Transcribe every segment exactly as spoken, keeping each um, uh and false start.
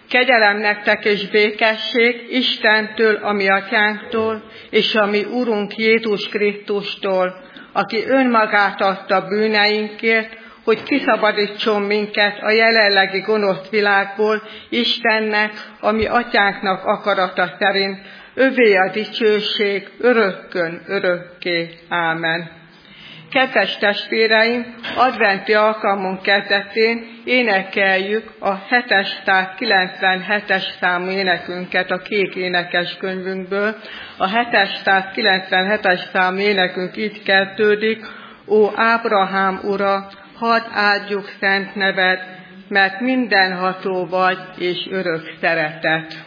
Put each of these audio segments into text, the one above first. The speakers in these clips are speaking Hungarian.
Kegyelem nektek és békesség Istentől, a mi atyánktól, és a mi Urunk Jézus Krisztustól, aki önmagát adta bűneinkért, hogy kiszabadítson minket a jelenlegi gonosz világból, Istennek, a mi atyánknak akarata szerint, övé a dicsőség örökkön örökké. Ámen. Kedves testvéreim, adventi alkalmunk kezdetén énekeljük a hétszázkilencvenhetes számú énekünket a kék énekeskönyvünkből. A hétszázkilencvenhetes számú énekünk így kezdődik: Ó Ábrahám ura, hadd áldjuk szent neved, mert mindenható vagy és örök szeretet.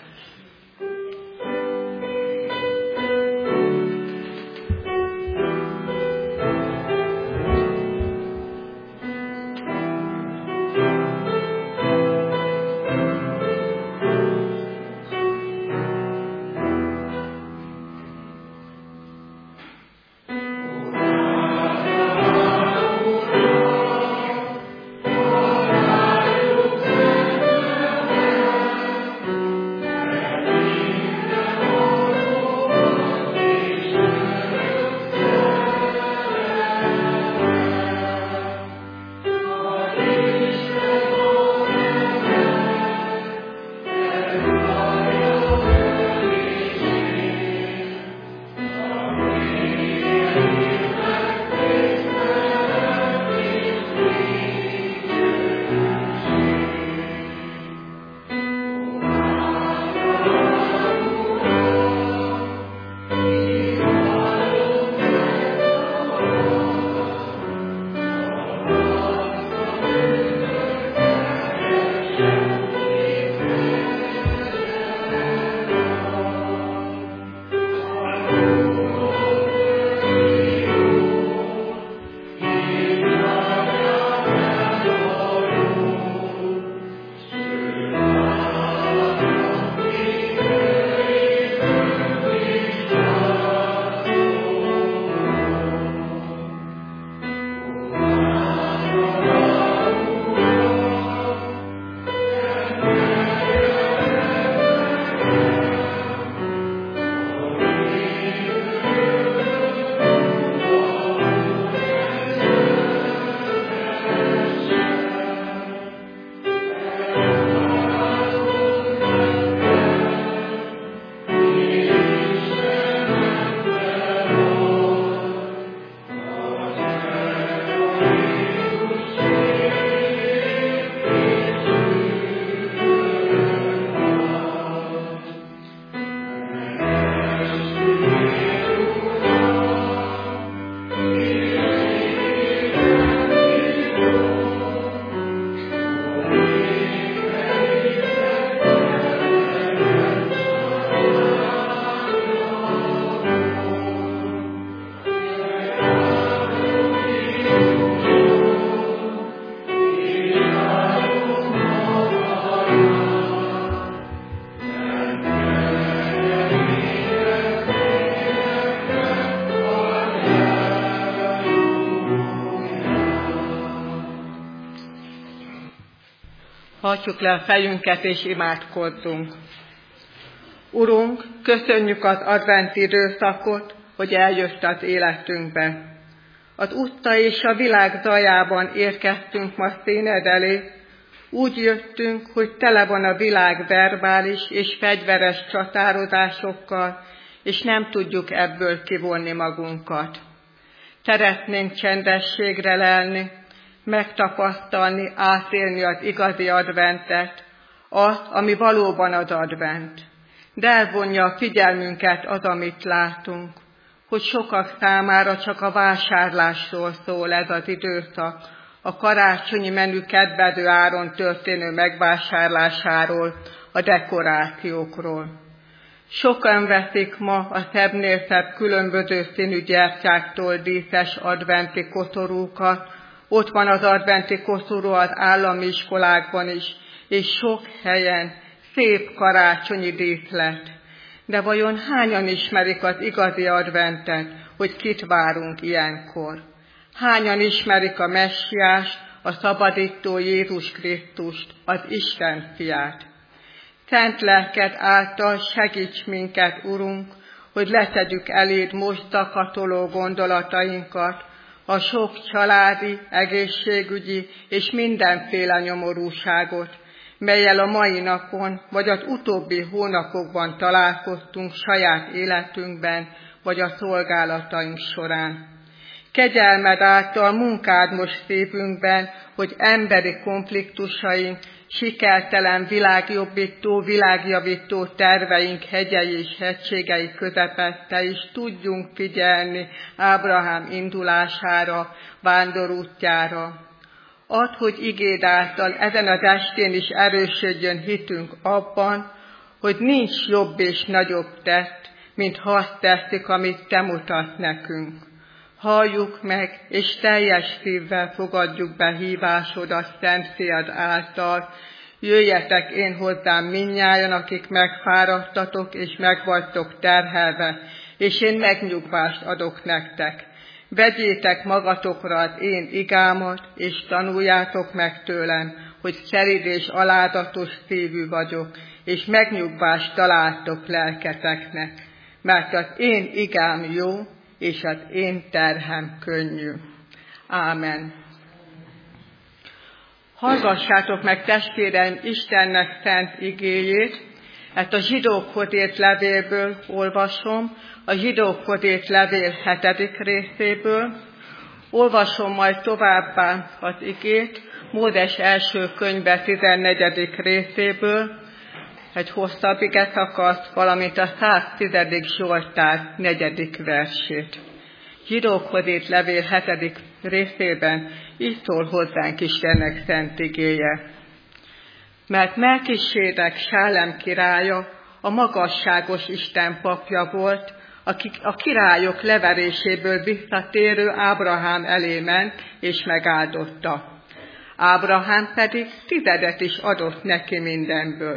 Hajtsuk le a fejünket és imádkozzunk. Urunk, köszönjük az adventi időszakot, hogy eljött az életünkbe. Az utca és a világ zajában érkeztünk ma színed elé. Úgy jöttünk, hogy tele van a világ verbális és fegyveres csatározásokkal, és nem tudjuk ebből kivonni magunkat. Szeretnénk csendességre lelni, megtapasztalni, átélni az igazi adventet, azt, ami valóban az advent. De elvonja a figyelmünket az, amit látunk, hogy sokak számára csak a vásárlásról szól ez az időszak, a karácsonyi menü kedvező áron történő megvásárlásáról, a dekorációkról. Sokan veszik ma a szebbnél szebb különböző színű gyertyáktól díszes adventi koszorúkat. Ott van az adventi koszorú az állami iskolákban is, és sok helyen szép karácsonyi díszlet. De vajon hányan ismerik az igazi adventet, hogy kit várunk ilyenkor? Hányan ismerik a messiást, a szabadító Jézus Krisztust, az Isten fiát? szent lelked által segíts minket, Urunk, hogy letegyük eléd most zakatoló gondolatainkat, a sok családi, egészségügyi és mindenféle nyomorúságot, mellyel a mai napon vagy az utóbbi hónapokban találkoztunk saját életünkben, vagy a szolgálataink során. Kegyelmed által munkád most szívünkben, hogy emberi konfliktusaink, sikertelen világjobbító, világjavító terveink hegyei és hegységei közepette is tudjunk figyelni Ábrahám indulására, vándorútjára. Add, hogy igéd által ezen az estén is erősödjön hitünk abban, hogy nincs jobb és nagyobb tett, mint ha azt tesszük, amit te mutat nekünk. Halljuk meg, és teljes szívvel fogadjuk be hívásodat Szent Fiad által. Jöjjetek én hozzám mindnyájan, akik megfáradtatok és megvagytok terhelve, és én megnyugvást adok nektek. Vegyétek magatokra az én igámat, és tanuljátok meg tőlem, hogy szelíd és alázatos szívű vagyok, és megnyugvást találtok lelketeknek, mert az én igám jó, és az én terhem könnyű. Ámen. Hallgassátok meg, testvéreim, Istennek szent igéjét. Ezt a zsidókhoz írt levélből olvasom, a zsidókhoz írt levél hetedik részéből. Olvasom majd továbbá az igét, Mózes első könyve tizennegyedik részéből, egy hosszabb igeszakasz, valamint a száztizedik Zsoltár negyedik versét. Zsidókhoz írt levél hetedik részében így szól hozzánk Istennek szent igéje. Mert Melkisédek Sálem királya a magasságos Isten papja volt, aki a királyok leveréséből visszatérő Ábrahám elé ment és megáldotta. Ábrahám pedig tizedet is adott neki mindenből.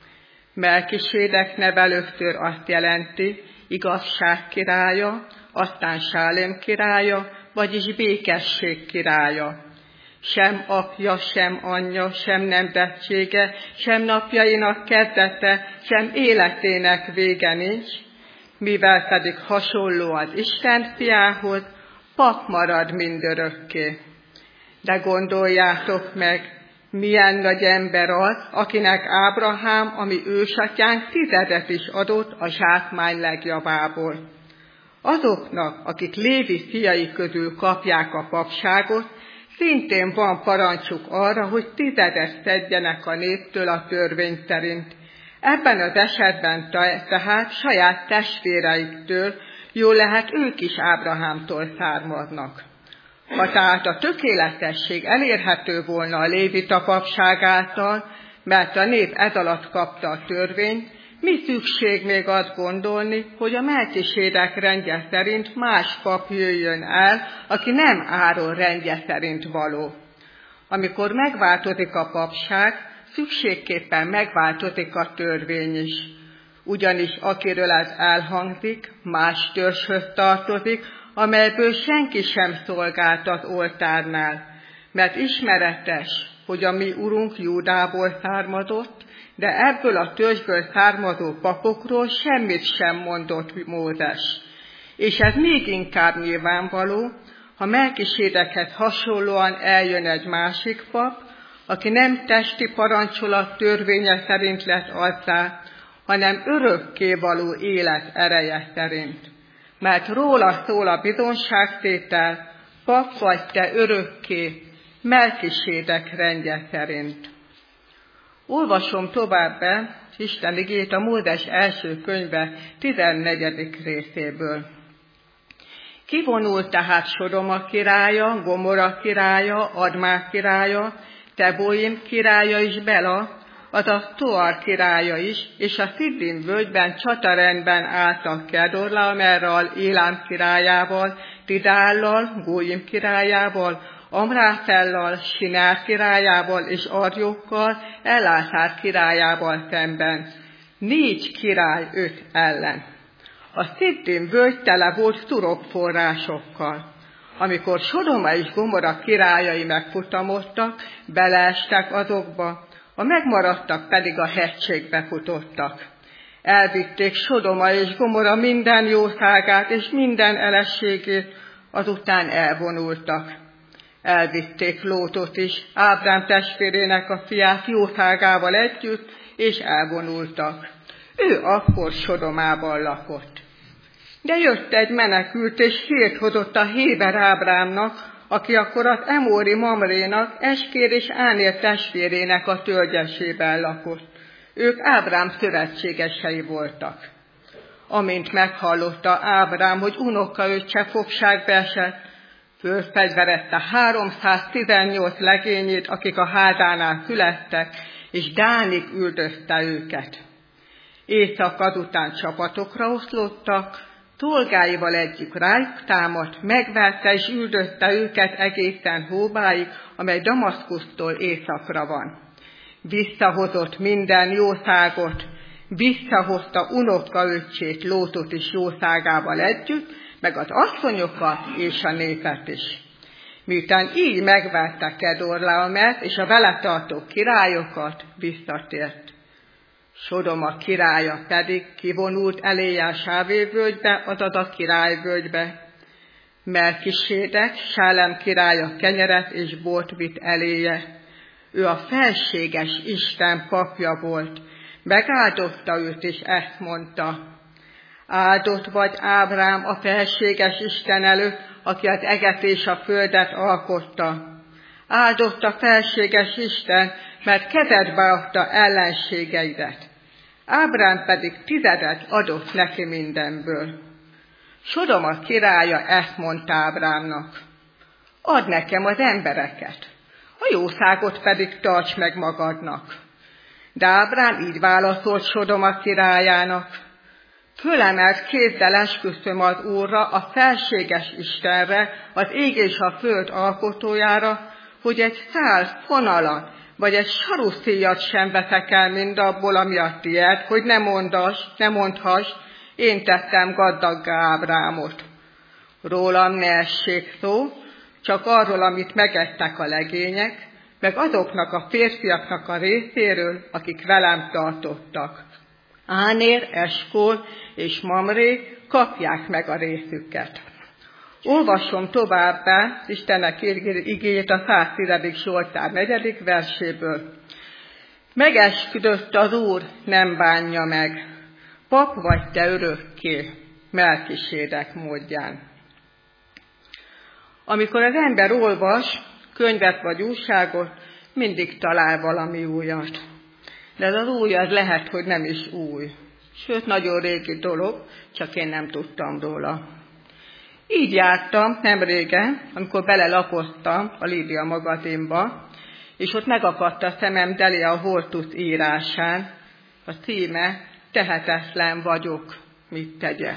Melkisédek neve először azt jelenti, igazság királya, aztán Sálem királya, vagyis békesség királya. Sem apja, sem anyja, sem nemzetsége, sem napjainak kezdete, sem életének vége nincs, mivel pedig hasonló az Isten fiához, pap marad mindörökké. De gondoljátok meg, milyen nagy ember az, akinek Ábrahám, ami ősatyánk, tizedet is adott a zsákmány legjavából. Azoknak, akik Lévi fiai közül kapják a papságot, szintén van parancsuk arra, hogy tizedet szedjenek a néptől a törvény szerint. Ebben az esetben tehát saját testvéreiktől, jól lehet ők is Ábrahámtól származnak. Ha tehát a tökéletesség elérhető volna a lévita papság által, mert a nép ez alatt kapta a törvényt, mi szükség még azt gondolni, hogy a Melkisédek rendje szerint más pap jöjjön el, aki nem Áron rendje szerint való. Amikor megváltozik a papság, szükségképpen megváltozik a törvény is. Ugyanis akiről ez elhangzik, más törzshöz tartozik, amelyből senki sem szolgált az oltárnál, mert ismeretes, hogy a mi urunk Júdából származott, de ebből a törzsből származó papokról semmit sem mondott Mózes. És ez még inkább nyilvánvaló, ha Melkisédekhez hasonlóan eljön egy másik pap, aki nem testi parancsolat törvénye szerint lett azzá, hanem örökkévaló élet ereje szerint. Mert róla szól a bizonságtétel, pap vagy te örökké, Melkisédek rendje szerint. Olvasom továbbá Isten igét a Mózes első könyve tizennegyedik részéből. Kivonult tehát Sodoma királya, Gomora királya, Admák királya, Teboim királya és Bela, azaz Toar királya is, és a Sziddim völgyben csatarendben álltak Kedorlaomerral, Élám királyával, Tidállal, Góim királyával, Amráfellal, Sinár királyával és Arjókkal, Ellátár királyával szemben. Négy király öt ellen. A Sziddim völgy tele volt turok forrásokkal. Amikor Sodoma és Gomora királyai megfutamodtak, beleestek azokba, a megmaradtak pedig a hegységbe futottak. Elvitték Sodoma és Gomora minden jószágát és minden elességét, azután elvonultak. Elvitték Lótot is, Ábrám testvérének a fiát jószágával együtt, és elvonultak. Ő akkor Sodomában lakott. De jött egy menekült, és hírt hozott a héber Ábrámnak, aki akkor az emóri Mamrénak, Eskér és Ánér testvérének a tölgyesében lakott. Ők Ábrám szövetségesei voltak. Amint meghallotta Ábrám, hogy unokaöccse fogságba esett, fölfegyverezte háromszáztizennyolc legényét, akik a házánál születtek, és Dánig üldözte őket. Éjszak azután csapatokra oszlottak, szolgáival egyik rájuk támadt, megverte és üldözte őket egészen Hóbáig, amely Damaszkusztól északra van. Visszahozott minden jószágot, visszahozta unokaöccsét Lótot is jószágával együtt, meg az asszonyokat és a népet is. Miután így megverte Kedorlaomert és a vele tartó királyokat, visszatért. Sodoma királya pedig kivonult eléje a Sávévölgybe, azaz a királyvölgybe. Melkisédek, Sálem királya kenyeret és bort vitt eléje. Ő a felséges Isten papja volt, megáldotta őt, és ezt mondta: áldott vagy Ábrám a felséges Isten előtt, aki az eget és a földet alkotta. Áldott a felséges Isten, mert kezedbe adta ellenségeidet. Ábrám pedig tizedet adott neki mindenből. Sodoma királya ezt mondta Ábrámnak: add nekem az embereket, a jószágot pedig tarts meg magadnak. De Ábrám így válaszolt Sodoma királyának: fölemelt kézzel esküszöm az Úrra, a felséges Istenre, az ég és a föld alkotójára, hogy egy szál fonalat, vagy egy saruszíjat sem veszek el mindabból, ami a tiéd, hogy ne mondass, ne mondhass, én tettem gazdaggá Ábrámot. Rólam ne essék szó, csak arról, amit megettek a legények, meg azoknak a férfiaknak a részéről, akik velem tartottak. Ánér, Eskol és Mamré kapják meg a részüket. Olvasom továbbá Istennek igéjét a száztizedik Zsoltár negyedik verséből. Megesküdött az Úr, nem bánja meg, pap vagy te örökké, Melkisédek módján. Amikor az ember olvas könyvet vagy újságot, mindig talál valami újat. De ez az új az lehet, hogy nem is új. Sőt, nagyon régi dolog, csak én nem tudtam róla. Így jártam nem régen, amikor belelapoztam a Lídia magazinba, és ott megakadt a szemem Delia Hortus írásán. A címe: Tehetetlen vagyok, mit tegyek.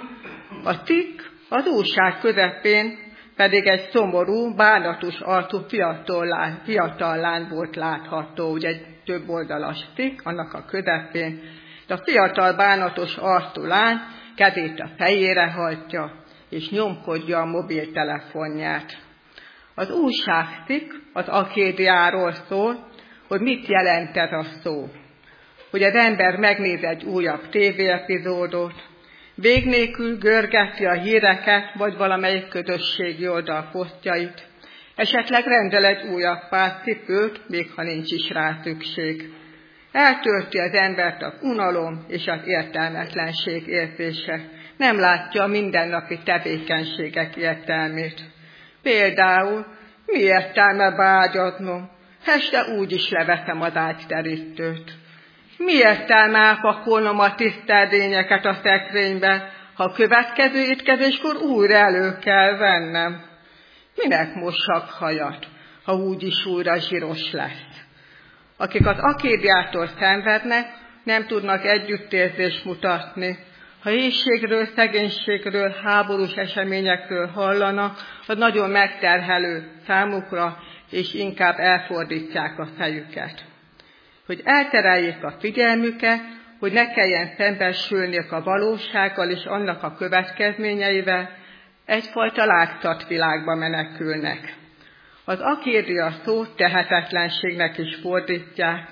A cikk az újság közepén pedig egy szomorú, bánatos arcú fiatal lány, fiatal lány volt látható, ugye egy több oldalas cikk, annak a közepén. De a fiatal, bánatos arcú lány kezét a fejére hajtja, és nyomkodja a mobiltelefonját. Az újságcikk az Akédiáról szól, hogy mit jelent ez a szó. Hogy az ember megnéz egy újabb tévéepizódot, vég nélkül görgeti a híreket, vagy valamelyik közösségi oldal posztjait, esetleg rendel egy újabb pár cipőt, még ha nincs is rá szükség. Eltölti az embert az unalom és az értelmetlenség érzése. Nem látja a mindennapi tevékenységek értelmét. Például, mi értelme beágyaznom? Este úgy is leveszem az ágyterítőt. Mi értelme elpakolnom a tiszteldényeket a szekrénybe, ha a következő étkezéskor újra elő kell vennem? Minek mossak hajat, ha úgyis újra zsíros lesz? Akik az akédiától szenvednek, nem tudnak együttérzést mutatni. Ha éhségről, szegénységről, háborús eseményekről hallanak, az nagyon megterhelő számukra, és inkább elfordítják a fejüket. Hogy eltereljék a figyelmüket, hogy ne kelljen szembesülniük a valósággal és annak a következményeivel, egyfajta látszat világba menekülnek. Az akédia szót tehetetlenségnek is fordítják,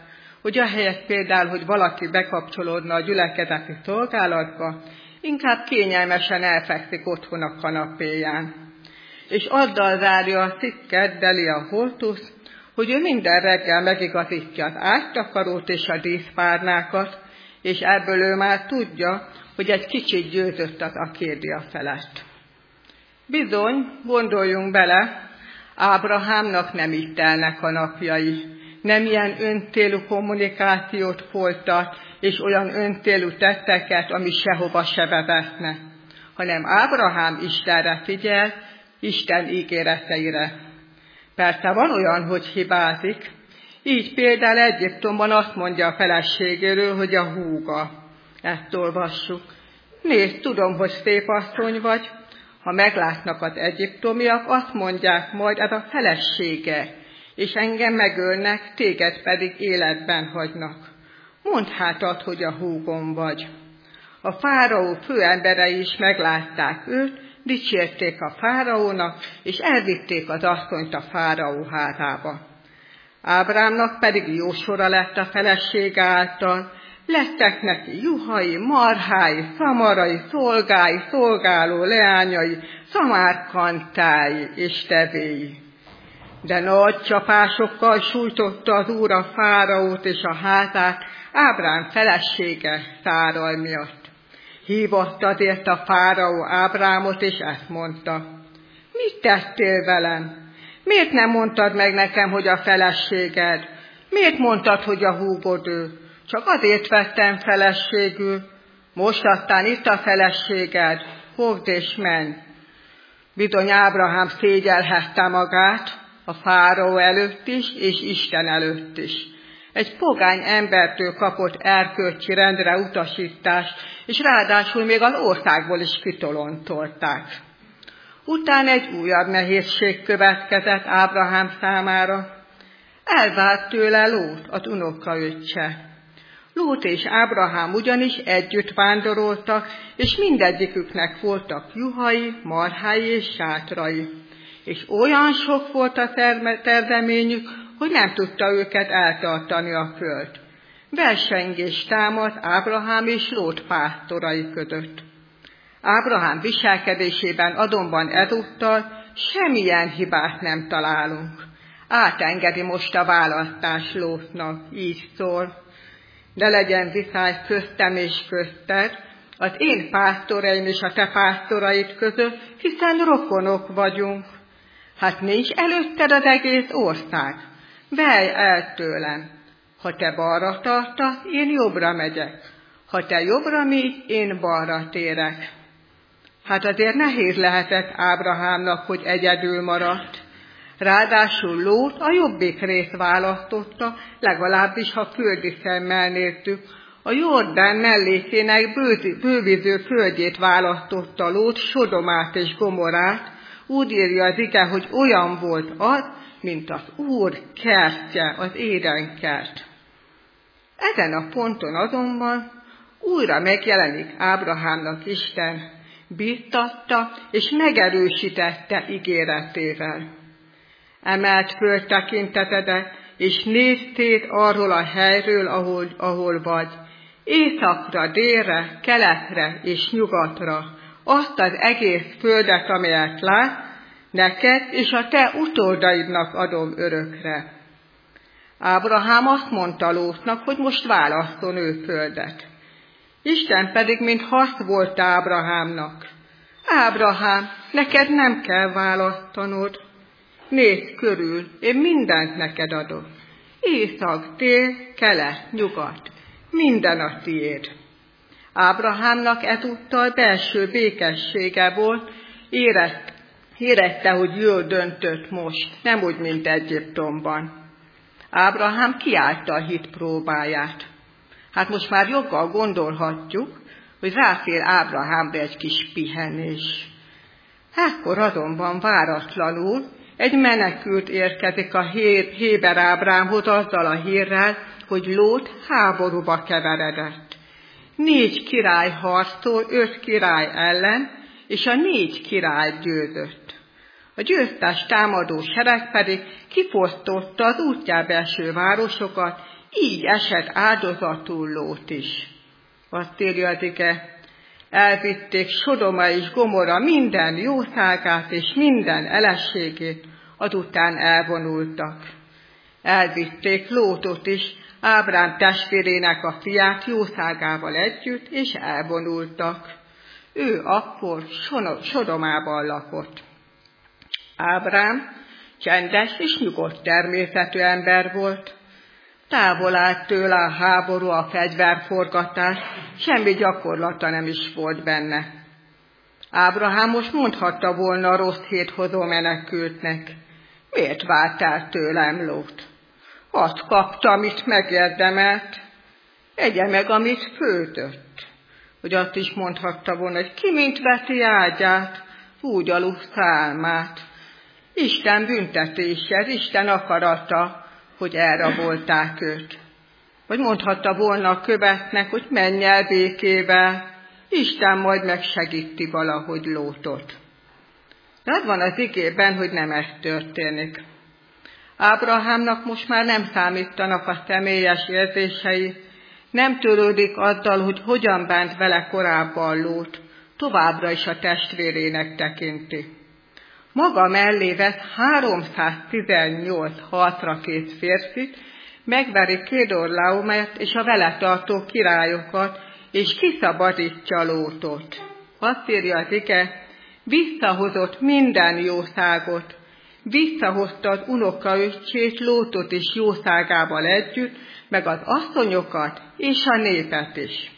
hogy ahelyett például, hogy valaki bekapcsolódna a gyülekezeti szolgálatba, inkább kényelmesen elfekszik otthon a kanapéján. És addal zárja a cikket Delia Holtusz, hogy ő minden reggel megigazítja az ágytakarót és a díszpárnákat, és ebből ő már tudja, hogy egy kicsit győzött az akédia felett. Bizony, gondoljunk bele, Ábrahámnak nem így telnek a napjai, nem ilyen öncélú kommunikációt folytat, és olyan öncélú tetteket, ami sehova se vezetne, hanem Ábrahám Istenre figyel, Isten ígéreteire. Persze van olyan, hogy hibázik, így például Egyiptomban azt mondja a feleségéről, hogy a húga. Ezt olvassuk. Nézd, tudom, hogy szép asszony vagy, ha meglátnak az egyiptomiak, azt mondják majd, ez a felesége, és engem megölnek, téged pedig életben hagynak. Mondd hát ad, hogy a húgom vagy. A fáraó főemberei is meglátták őt, dicsérték a fáraónak, és elvitték az asszonyt a fáraó házába. Ábrámnak pedig jó sora lett a felesége által, lettek neki juhai, marhái, szamarai, szolgái, szolgáló leányai, szamárkantái és tevéi. De nagy csapásokkal sújtotta az úr a fáraót és a házát Ábrám felesége Szárai miatt. Hívott azért a fáraó Ábrámot, és ezt mondta: mit tettél velem? Miért nem mondtad meg nekem, hogy a feleséged? Miért mondtad, hogy a húgod ő? Csak azért vettem feleségül. Most aztán itt a feleséged, fogd és menj. Bizony Ábrahám szégyelhette magát a fáraó előtt is, és Isten előtt is. Egy pogány embertől kapott erkölcsi rendre utasítást, és ráadásul még az országból is kitolontolták. Utána egy újabb nehézség következett Ábrahám számára. Elvált tőle Lót, az unokaöccse. Lót és Ábrahám ugyanis együtt vándoroltak, és mindegyiküknek voltak juhai, marhái és sátrai. És olyan sok volt a terményük, hogy nem tudta őket eltartani a föld. Versengés támadt Ábrahám és Lót pásztorai között. Ábrahám viselkedésében azonban ezúttal semmilyen hibát nem találunk. Átengedi most a választás Lótnak, így szól: de legyen viszály köztem és közted, az én pásztoraim és a te pásztoraid között, hiszen rokonok vagyunk. Hát nincs előtted az egész ország, velj el tőlem. Ha te balra tartasz, én jobbra megyek. Ha te jobbra mégy, én balra térek. Hát azért nehéz lehetett Ábrahámnak, hogy egyedül maradt. Ráadásul Lót a jobbik részt választotta, legalábbis ha földi szemmel néztük. A Jordán mellékének bőviző földjét választotta Lót, Sodomát és Gomorát. Úgy írja az ige, hogy olyan volt az, mint az Úr kertje, az édenkert. Ezen a ponton azonban újra megjelenik Ábrahámnak Isten, bíztatta és megerősítette ígéretével. Emelt föl tekintetedet, és nézd szét arról a helyről, ahol, ahol vagy, északra, délre, keletre és nyugatra, azt az egész földet, amelyet lát, neked és a te utódaidnak adom örökre. Ábrahám azt mondta Lótnak, hogy most válasszon ő földet. Isten pedig mint azt volt Ábrahámnak: Ábrahám, neked nem kell választanod. Nézd körül, én mindent neked adok. Észak, dél, kelet, nyugat, minden a tiéd. Ábrahámnak ezúttal belső békessége volt, érett, érette, hogy jól döntött most, nem úgy, mint Egyiptomban. Ábrahám kiállta a hit próbáját. Hát most már joggal gondolhatjuk, hogy ráfér Ábrahámra egy kis pihenés. Ekkor azonban váratlanul egy menekült érkezik a héber Ábrámhoz azzal a hírrel, hogy Lót háborúba keveredett. Négy király harcol öt király ellen, és a négy király győzött. A győztes támadó sereg pedig kifosztotta az útjába eső városokat, így esett áldozatul Lót is. Azt írja az ige, elvitték Sodoma és Gomorra minden jószágát és minden elességét, azután elvonultak. Elvitték Lótot is, Ábrám testvérének a fiát jószágával együtt, és elvonultak. Ő akkor Sodomában lakott. Ábrám csendes és nyugodt természetű ember volt. Távol állt tőle a háború, a fegyverforgatás, semmi gyakorlata nem is volt benne. Ábrahám most mondhatta volna a rossz hét hozó menekültnek, miért váltál tőlem Lót? Azt kapta, amit megérdemelt, egye meg, amit főtött. Hogy azt is mondhatta volna, hogy ki mint veti ágyát, úgy alussza álmát. Isten büntetése, Isten akarata, hogy elrabolták őt. Vagy mondhatta volna a követnek, hogy menj el békével, Isten majd megsegíti valahogy Lótot. De az van az igében, hogy nem ez történik. Ábrahámnak most már nem számítanak a személyes érzései, nem törődik azzal, hogy hogyan bánt vele korábban Lót, továbbra is a testvérének tekinti. Maga mellé vesz háromszáztizennyolc harcra kész férfit, megveri Kédorlaomert és a vele tartó királyokat, és kiszabadítja Lótot. Azt írja az ige, visszahozott minden jószágot, visszahozta az unokaöccsét Lótot is jószágával együtt, meg az asszonyokat és a népet is.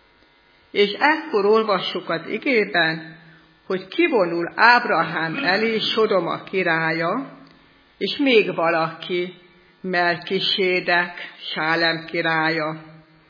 És ekkor olvassuk az igében, hogy kivonul Ábrahám elé Sodoma királya, és még valaki, Melkisédek, Sálem királya.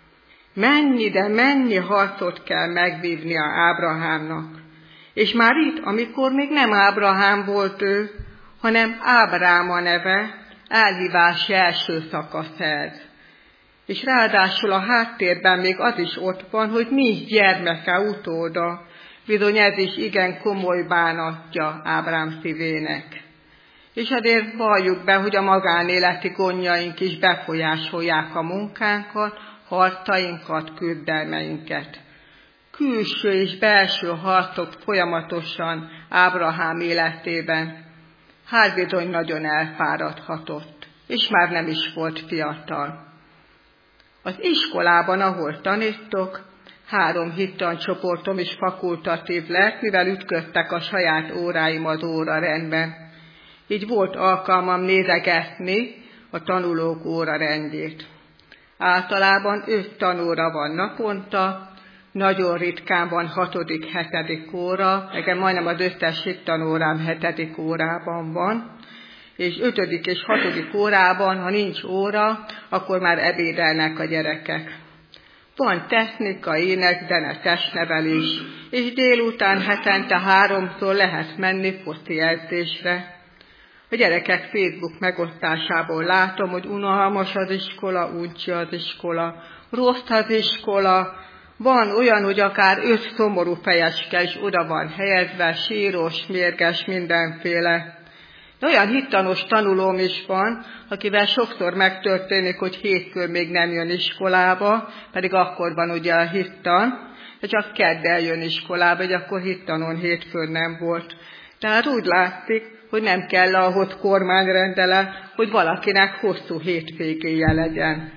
Mennyi, de mennyi harcot kell megvívnia Ábrahámnak. És már itt, amikor még nem Ábrahám volt ő, hanem Ábrám a neve, elhívási első szakasz ez. És ráadásul a háttérben még az is ott van, hogy nincs gyermeke utóda, bizony ez is igen komoly bánatja Ábrám szívének. És azért valljuk be, hogy a magánéleti gondjaink is befolyásolják a munkánkat, harcainkat, küzdelmeinket. Külső és belső harcok folyamatosan Ábrahám életében. Hát bizony nagyon elfáradhatott, és már nem is volt fiatal. Az iskolában, ahol tanítok, három hittancsoportom is fakultatív lett, mivel ütköztek a saját óráim az órarendben. Így volt alkalmam nézegetni a tanulók órarendjét. Általában öt tanóra van naponta, nagyon ritkán van hatodik, hetedik óra, nekem majdnem az összes hittanórám hetedik órában van, és ötödik és hatodik órában, ha nincs óra, akkor már ebédelnek a gyerekek. Van technika, ének, zene, testnevelés, és délután hetente háromszor lehet menni foci edzésre. A gyerekek Facebook megosztásából látom, hogy unalmas az iskola, uncsi az iskola, rossz az iskola, van olyan, hogy akár öt szomorú fejeske is oda van helyezve, síros, mérges, mindenféle. De olyan hittanos tanulóm is van, akivel sokszor megtörténik, hogy hétfőn még nem jön iskolába, pedig akkor van ugye a hittan, de csak keddel jön iskolába, hogy akkor hittanon hétfőn nem volt. Tehát úgy látszik, hogy nem kell ahhoz kormányrendelet, hogy valakinek hosszú hétvégéje legyen.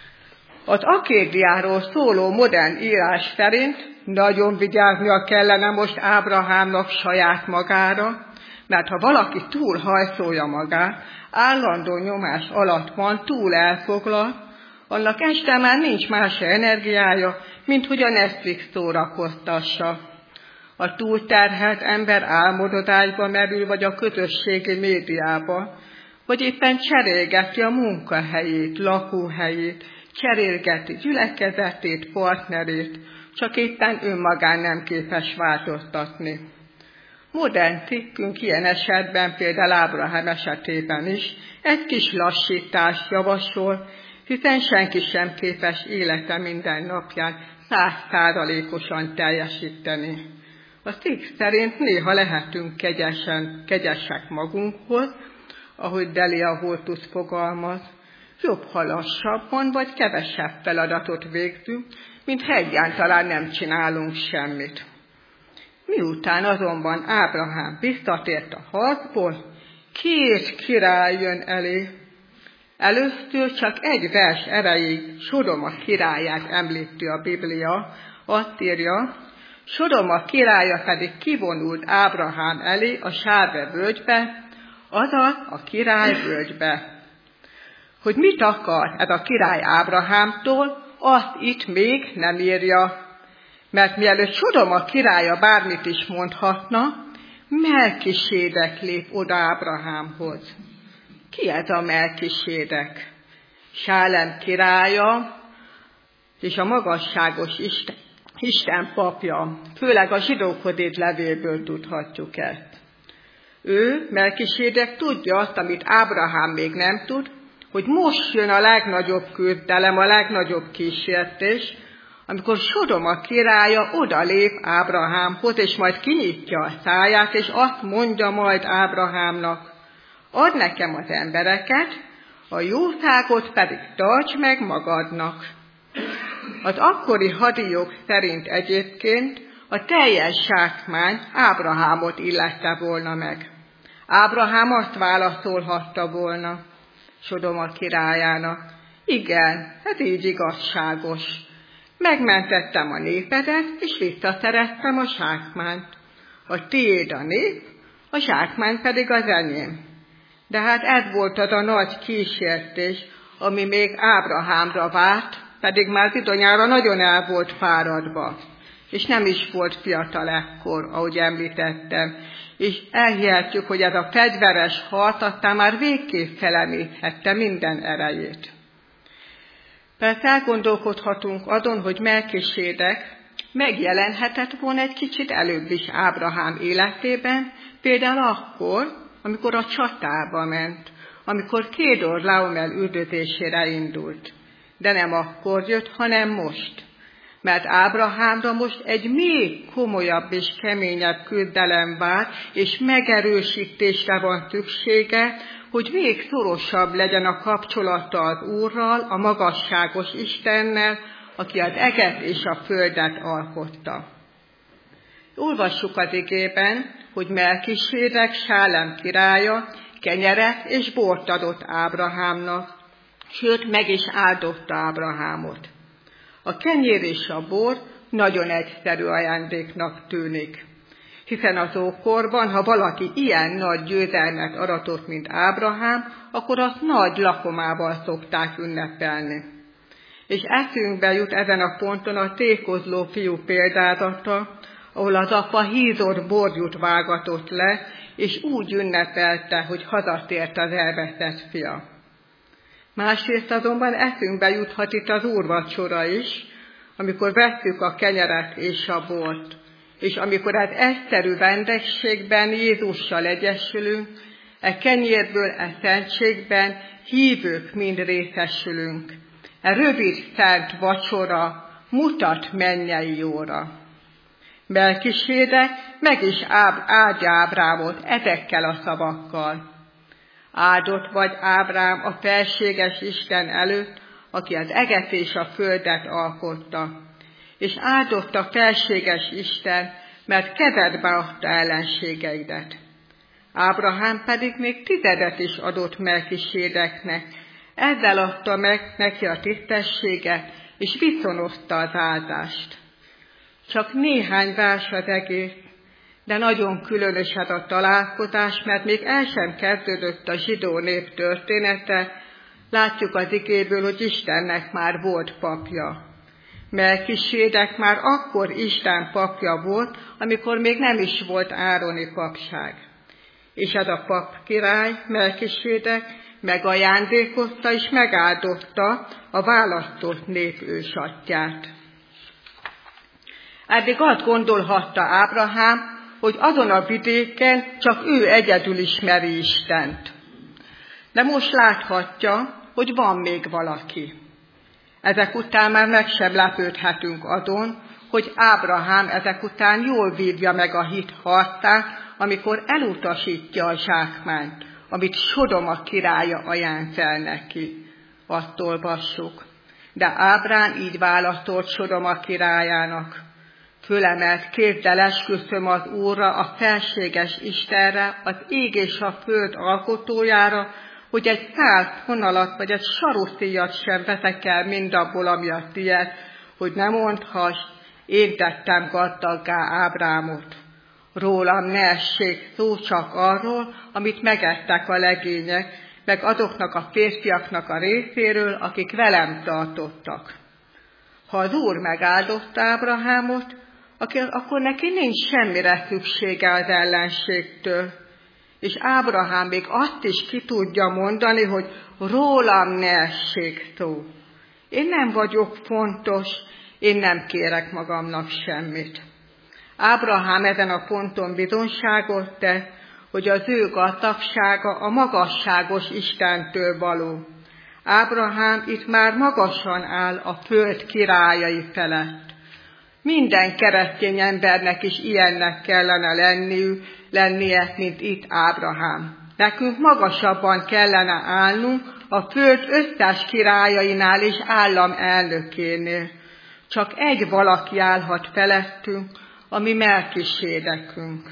Az Akédiáról szóló modern írás szerint nagyon vigyáznia kellene most Ábrahámnak saját magára, mert ha valaki túl hajszolja magát, állandó nyomás alatt van, túl elfoglalt, annak este már nincs más energiája, mint hogy a Netflix szórakoztassa. A túlterhelt ember álmodozásba merül, vagy a közösségi médiába, vagy éppen cserélgeti a munkahelyét, lakóhelyét, cserélgeti gyülekezetét, partnerét, csak éppen önmagán nem képes változtatni. Modern cikkünk ilyen esetben, például Ábrahám esetében is egy kis lassítást javasol, hiszen senki sem képes élete minden napján száz százalékosan teljesíteni. A cikk szerint néha lehetünk kegyesen, kegyesek magunkhoz, ahogy Delia Holtus fogalmaz, jobb, ha lassabban vagy kevesebb feladatot végzünk, mint ha egyáltalán nem csinálunk semmit. Miután azonban Ábrahám visszatért a harcból, két király jön elé. Először csak egy vers erejéig Sodoma királyát említi a Biblia, azt írja, Sodoma királya pedig kivonult Ábrahám elé a Sárve völgybe, azaz a király völgybe. Hogy mit akar ez a király Ábrahámtól, azt itt még nem írja, mert mielőtt Sodoma királya bármit is mondhatna, Melkisédek lép oda Ábrahámhoz. Ki ez a Melkisédek? Sálem királya és a magasságos Isten, Isten papja, főleg a zsidókhoz írt levélből tudhatjuk ezt. Ő, Melkisédek tudja azt, amit Ábrahám még nem tud, hogy most jön a legnagyobb küzdelem, a legnagyobb kísértés, amikor Sodoma királya odalép Ábrahámhoz, és majd kinyitja a száját, és azt mondja majd Ábrahámnak, add nekem az embereket, a jószágot pedig tarts meg magadnak. Az akkori hadijog szerint egyébként a teljes zsákmány Ábrahámot illette volna meg. Ábrahám azt válaszolhatta volna Sodoma királyának, igen, ez így igazságos. Megmentettem a népedet, és visszaszereztem a zsákmányt. A tiéd a nép, a zsákmány pedig az enyém. De hát ez volt az a nagy kísértés, ami még Ábrahámra várt, pedig már bizonyára nagyon el volt fáradva, és nem is volt fiatal ekkor, ahogy említettem, és elhihetjük, hogy ez a fegyveres harc aztán már végképp felemészhette minden erejét. Persze elgondolkodhatunk azon, hogy Melkisédek megjelenhetett volna egy kicsit előbb is Ábrahám életében, például akkor, amikor a csatába ment, amikor Kédor Laomel üldözésére indult. De nem akkor jött, hanem most. Mert Ábrahámra most egy még komolyabb és keményebb küzdelem vár, és megerősítésre van szüksége, hogy még szorosabb legyen a kapcsolata az Úrral, a magasságos Istennel, aki az eget és a földet alkotta. Olvassuk az igében, hogy Melkisédek, Sálem királya kenyeret és bort adott Ábrahámnak, sőt meg is áldotta Ábrahámot. A kenyér és a bor nagyon egyszerű ajándéknak tűnik, hiszen az ókorban, ha valaki ilyen nagy győzelmet aratott, mint Ábrahám, akkor azt nagy lakomával szokták ünnepelni. És eszünkbe jut ezen a ponton a tékozló fiú példázata, ahol az apa hízor borjút vágatott le, és úgy ünnepelte, hogy hazatért az elveszett fia. Másrészt azonban eszünkbe juthat itt az úrvacsora is, amikor vesszük a kenyeret és a bort, és amikor az egyszerű vendégségben Jézussal egyesülünk, e kenyérből, e szentségben hívők mind részesülünk. E rövid szent vacsora mutat mennyei jóra. Melkisédek meg is áldja Ábrámot ezekkel a szavakkal. Áldott vagy Ábrám a felséges Isten előtt, aki az eget és a földet alkotta. És áldott a felséges Isten, mert kezedbe adta ellenségeidet. Ábrahám pedig még tizedet is adott Melkisédeknek, ezzel adta meg neki a tisztességet, és viszonozta az áldást. Csak néhány vers az egész, de nagyon különös ez a találkozás, mert még el sem kezdődött a zsidó nép története, látjuk az igéből, hogy Istennek már volt papja. Melkisédek már akkor Isten papja volt, amikor még nem is volt ároni papság. És ez a pap király, Melkisédek megajándékozta és megáldotta a választott nép ősatyját. Eddig azt gondolhatta Ábrahám, hogy azon a vidéken csak ő egyedül ismeri Istent. De most láthatja, hogy van még valaki. Ezek után már meg sem lepődhetünk azon, hogy Ábrahám ezek után jól vívja meg a hit harcát, amikor elutasítja a zsákmányt, amit Sodoma királya ajánl fel neki. azt olvassuk. De Ábrám így válaszolt Sodoma királyának: fölemelt kézzel esküszöm az Úrra, a felséges Istenre, az ég és a föld alkotójára, hogy egy száz fonalat vagy egy saruszíjat sem veszek el mindabból, ami a tiéd, hogy ne mondhass, én tettem gazdaggá Ábrámot. Rólam ne essék szó, csak arról, amit megettek a legények, meg azoknak a férfiaknak a részéről, akik velem tartottak. Ha az Úr megáldotta Ábrahámot, akkor neki nincs semmire szüksége az ellenségtől. És Ábrahám még azt is ki tudja mondani, hogy rólam ne essék szó. Én nem vagyok fontos, én nem kérek magamnak semmit. Ábrahám ezen a ponton bizonyságot tett, hogy az ő gazdagsága a magasságos Istentől való. Ábrahám itt már magasan áll a föld királyai felett. Minden keresztény embernek is ilyennek kellene lenniük, lennie, mint itt Ábrahám. Nekünk magasabban kellene állnunk a föld összes királyainál és állam elnökénél. Csak egy valaki állhat felettünk, ami Melkisédekünk.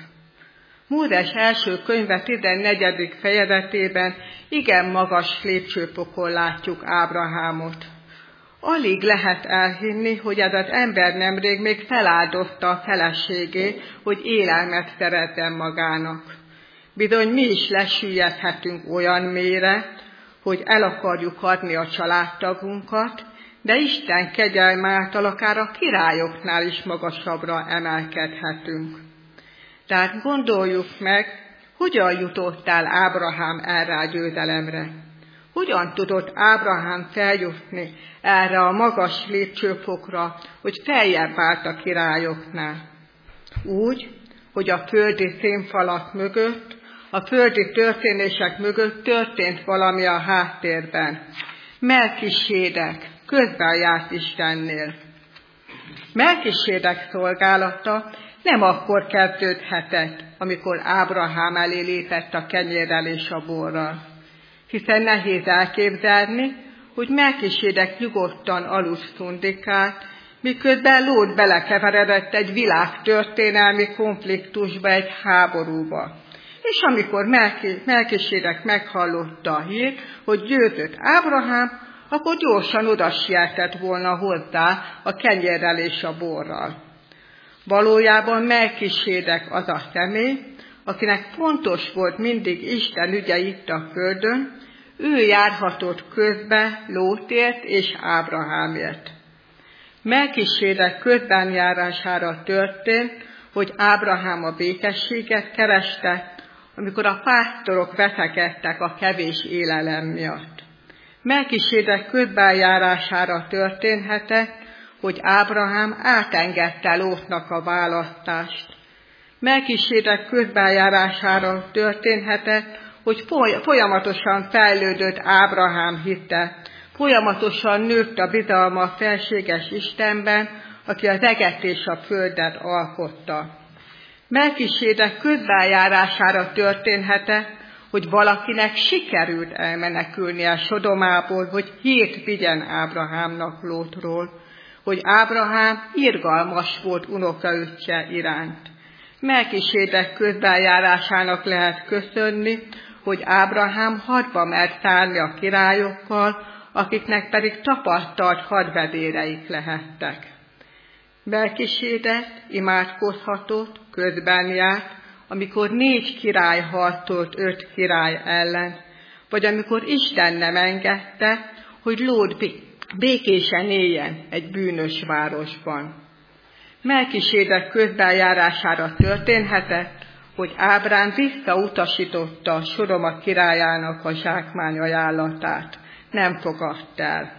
Mózes első könyve tizennegyedik fejezetében igen magas lépcsőfokon látjuk Ábrahámot. Alig lehet elhinni, hogy ez az ember nemrég még feláldozta a feleségét, hogy élelmet szerezzen magának. Bizony mi is lesüllyedhetünk olyan mélyre, hogy el akarjuk adni a családtagunkat, de Isten kegyelme által akár a királyoknál is magasabbra emelkedhetünk. Tehát gondoljuk meg, hogyan jutott el Ábrahám erre a győzelemre. Hogyan tudott Ábrahám feljutni erre a magas lépcsőfokra, hogy feljebb állt a királyoknál? Úgy, hogy a földi színfalak mögött, a földi történések mögött történt valami a háttérben. Melkisédek közben járt Istennél. Melkisédek szolgálata nem akkor kezdődhetett, amikor Ábrahám elé lépett a kenyérrel és a borral. Hiszen nehéz elképzelni, hogy Melkisédek nyugodtan aludt szundikált, miközben Lót belekeveredett egy világtörténelmi konfliktusba, egy háborúba. És amikor Melkisédek meghallotta a hírt, hogy győzött Ábrahám, akkor gyorsan oda sietett volna hozzá a kenyérrel és a borral. Valójában Melkisédek az a személy, akinek fontos volt mindig Isten ügye itt a földön, ő járhatott közbe Lótért és Ábrahámért. Melkisédek közbenjárására történt, hogy Ábrahám a békességet kereste, amikor a pásztorok veszekedtek a kevés élelem miatt. Melkisédek közbenjárására történhetett, hogy Ábrahám átengedte Lótnak a választást. Melkisédek közbenjárására történhetett, hogy folyamatosan fejlődött Ábrahám hite, folyamatosan nőtt a bizalma a felséges Istenben, aki az eget és a földet alkotta. Melkisédek közbenjárására történhetett, hogy valakinek sikerült elmenekülnie Sodomából, hogy hírt vigyen Ábrahámnak Lótról, hogy Ábrahám irgalmas volt unokaöccse iránt. Melkisédek közbenjárásának lehet köszönni, hogy Ábrahám hadba mert szállni a királyokkal, akiknek pedig tapasztalt hadvezéreik lehettek. Melkisédek imádkozhatott, közben járt, amikor négy király harcolt öt király ellen, vagy amikor Isten nem engedte, hogy Lót békésen éljen egy bűnös városban. Melkisédek közbenjárására történhetett, hogy Ábrám visszautasította Sodoma királyának a zsákmány ajánlatát. Nem fogadta el.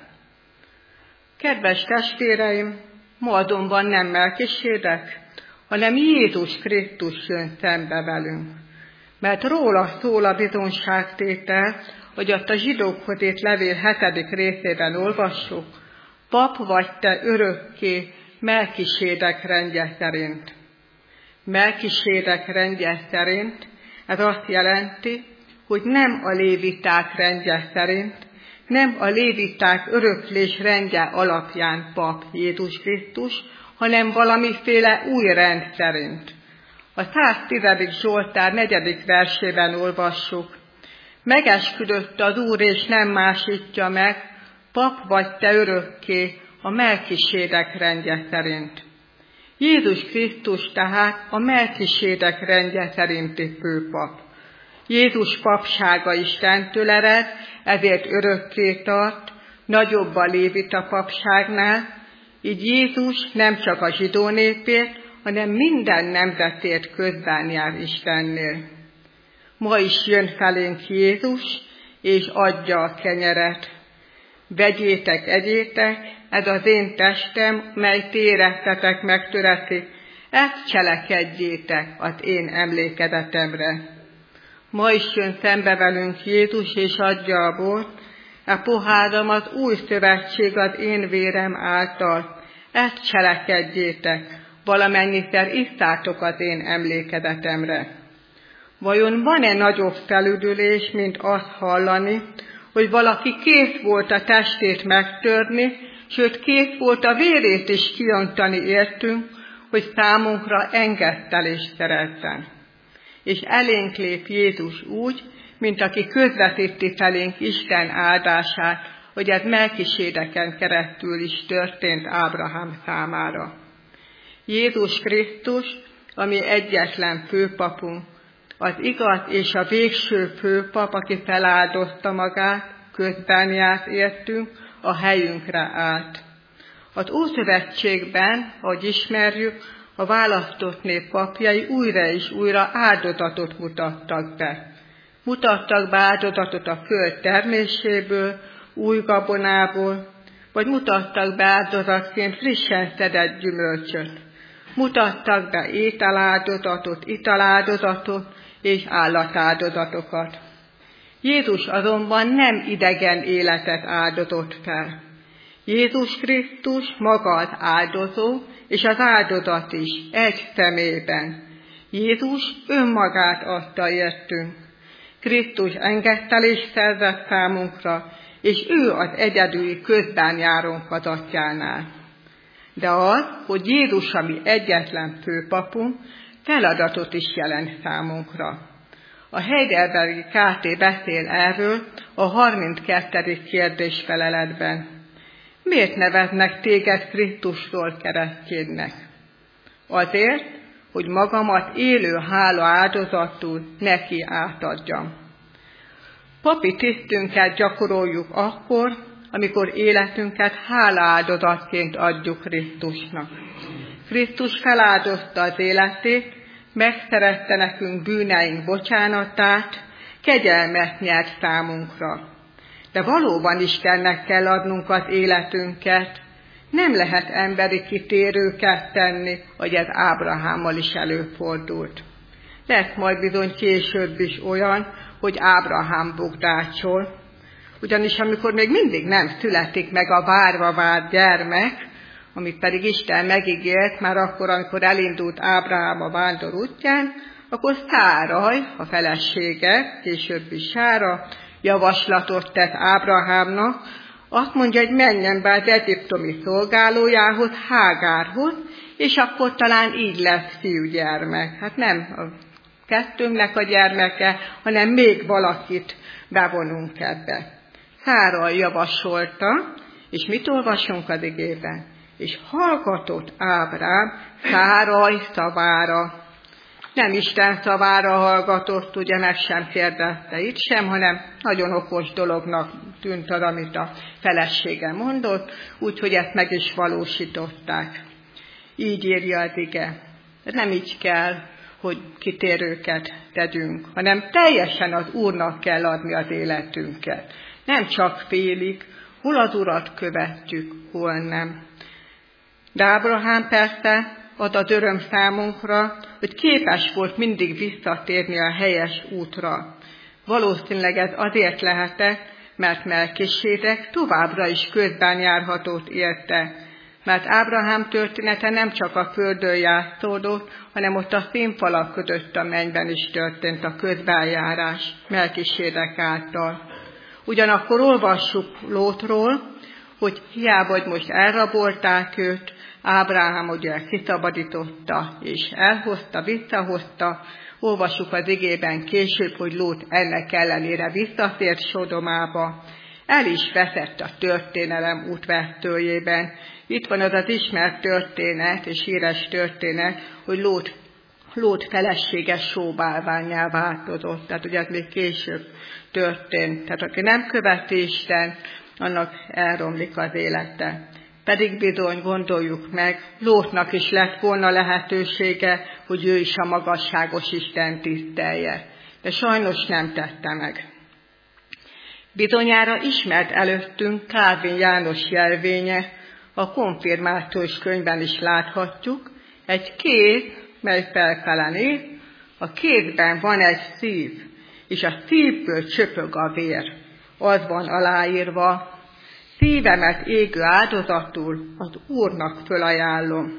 Kedves testvéreim, ma azonban nem Melkisédek, hanem Jézus Krisztus jön szembe velünk. Mert róla szól a bizonságtétel, hogy azt a zsidókhoz írt levél hetedik részében olvassuk, pap vagy te örökké Melkisédek rendje szerint. Melkisédek rendje szerint, ez azt jelenti, hogy nem a léviták rendje szerint, nem a léviták öröklés rendje alapján pap Jézus Krisztus, hanem valamiféle új rend szerint. A száztízedik Zsoltár negyedik versében olvassuk: megesküdött az Úr, és nem másítja meg, pap vagy te örökké a Melkisédek rendje szerint. Jézus Krisztus tehát a Melkisédek rendje szerinti főpap. Jézus papsága Istentől ered, ezért örökké tart, nagyobb a lévita papságnál, így Jézus nem csak a zsidó népért, hanem minden nemzetért közben jár Istennél. Ma is jön felénk Jézus, és adja a kenyeret. Vegyétek, egyétek, ez az én testem, mely ti érettetek megtöretik, ezt cselekedjétek az én emlékezetemre. Ma is jön szembe velünk Jézus, és adja a bort, a poháram az új szövetség az én vérem által, ezt cselekedjétek, valamennyiszer isszátok az én emlékezetemre. Vajon van-e nagyobb felüdülés, mint azt hallani, hogy valaki kész volt a testét megtörni, sőt kész volt a vérét is kiontani értünk, hogy számunkra engedtelést szerezzen. És elénk lép Jézus úgy, mint aki közvetíti felénk Isten áldását, hogy ez Melkisédeken keresztül is történt Ábrahám számára. Jézus Krisztus, ami egyetlen főpapunk, az igaz és a végső főpap, aki feláldozta magát, közben járt értünk, a helyünkre állt. Az Ószövetségben, ahogy ismerjük, a választott nép papjai újra és újra áldozatot mutattak be. Mutattak be áldozatot a föld terméséből, új gabonából, vagy mutattak be áldozatként frissen szedett gyümölcsöt. Mutattak be ételáldozatot, italáldozatot és állatáldozatokat. Jézus azonban nem idegen életet áldozott fel. Jézus Krisztus maga az áldozó, és az áldozat is egy személyben. Jézus önmagát adta értünk. Krisztus engedtelést szerzett számunkra, és ő az egyedüli közben járunk az atyánál. De az, hogy Jézus a mi egyetlen főpapunk, feladatot is jelent számunkra. A Heidelbergi ká té beszél erről a harminckettedik kérdésfeleletben. Miért neveznek téged Krisztusról keresztjédnek? Azért, hogy magamat élő hála áldozatul neki átadjam. Papi tisztünket gyakoroljuk akkor, amikor életünket hálaáldozatként adjuk Krisztusnak. Krisztus feláldozta az életét, megszerezte nekünk bűneink bocsánatát, kegyelmet nyert számunkra. De valóban Istennek kell adnunk az életünket, nem lehet emberi kitérőket tenni, hogy ez Ábrahámmal is előfordult. Lesz majd bizony később is olyan, hogy Ábrahám bukdácsol, ugyanis amikor még mindig nem születik meg a várva várt gyermek, amit pedig Isten megígért már akkor, amikor elindult Ábrahám a vándor útján, akkor Száraj, a felesége, később is Sára, javaslatot tett Ábrahámnak, azt mondja, hogy menjen be az egyiptomi szolgálójához, Hágárhoz, és akkor talán így lesz fiúgyermek. Hát nem a kettőnknek a gyermeke, hanem még valakit bevonunk ebbe. Száraj javasolta, és mit olvasunk az igében? És hallgatott Ábrám Száraj szavára. Nem Isten szavára hallgatott, ugye meg sem kérdezte itt sem, hanem nagyon okos dolognak tűnt az, amit a felesége mondott, úgyhogy ezt meg is valósították. Így írja az ige. Nem így kell, hogy kitérőket tegyünk, hanem teljesen az Úrnak kell adni az életünket. Nem csak félig, hol az Urat követjük, hol nem. De Ábrahám persze ad az öröm számunkra, hogy képes volt mindig visszatérni a helyes útra. Valószínűleg ez azért lehetett, mert Melkisédek továbbra is közben járhatót érte, mert Ábrahám története nem csak a földön játszódott, hanem ott a színfalak között a mennyben is történt a közbenjárás Melkisédek által. Ugyanakkor olvassuk Lótról, hogy hiába, hogy most elrabolták őt, Ábrahám ugye kiszabadította és elhozta, visszahozta. Olvassuk az igében később, hogy Lót ennek ellenére visszatért Sodomába. El is veszett a történelem útvezetőjében. Itt van az az ismert történet és híres történet, hogy Lót, Lót felesége sóbálvánnyá változott. Tehát ugye ez még később történt. Tehát aki nem követi Isten, annak elromlik az élete. Pedig bizony gondoljuk meg, Lótnak is lett volna lehetősége, hogy ő is a magasságos Isten tisztelje. De sajnos nem tette meg. Bizonyára ismert előttünk Kálvin János jelvénye, a konfirmációs könyvben is láthatjuk, egy kéz, mely felfelé, a kézben van egy szív, és a szívből csöpög a vér. Az van aláírva, szívemet égő áldozatul az Úrnak fölajánlom.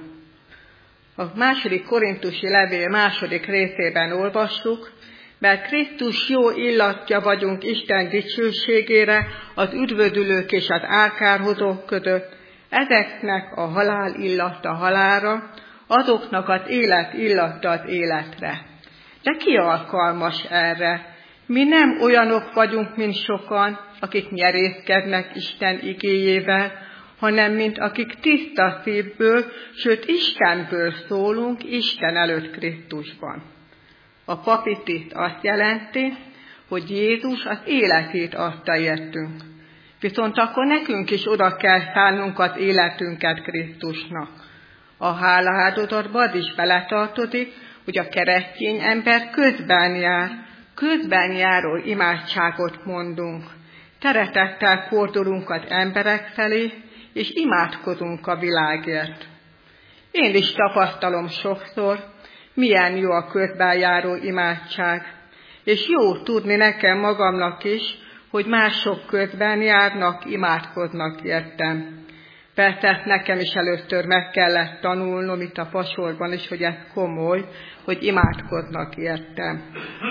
A második korintusi levél második részében olvassuk, mert Krisztus jó illatja vagyunk Isten dicsőségére az üdvödülők és az álkárhozók között, ezeknek a halál illata halálra, azoknak az élet illata az életre. De ki alkalmas erre? Mi nem olyanok vagyunk, mint sokan, akik nyerészkednek Isten igéjével, hanem mint akik tiszta szívből, sőt Istenből szólunk Isten előtt Krisztusban. A papi tiszt azt jelenti, hogy Jézus az életét adta értünk. Viszont akkor nekünk is oda kell szánnunk az életünket Krisztusnak. A hálaáldozatban az is beletartozik, hogy a keresztény ember közben jár, közben járó imádságot mondunk. Szeretettel fordulunk az emberek felé, és imádkozunk a világért. Én is tapasztalom sokszor, milyen jó a közben járó imádság, és jó tudni nekem magamnak is, hogy mások közben járnak, imádkoznak értem. Persze nekem is először meg kellett tanulnom itt a fasorban is, hogy ez komoly, hogy imádkoznak értem.